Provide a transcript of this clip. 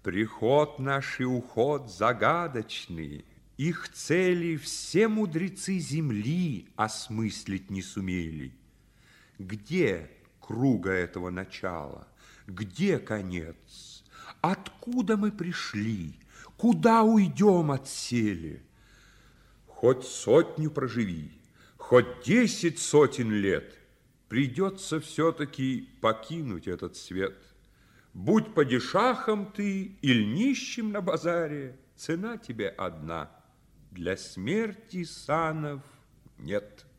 Приход наш и уход загадочны, их цели все мудрецы земли осмыслить не сумели. Где круга этого начала? Где конец? Откуда мы пришли? Куда уйдем отселе? Хоть сотню проживи, хоть 10 сотен лет, придется все-таки покинуть этот свет. Будь падишахом ты или нищим на базаре, цена тебе одна. Для смерти санов нет.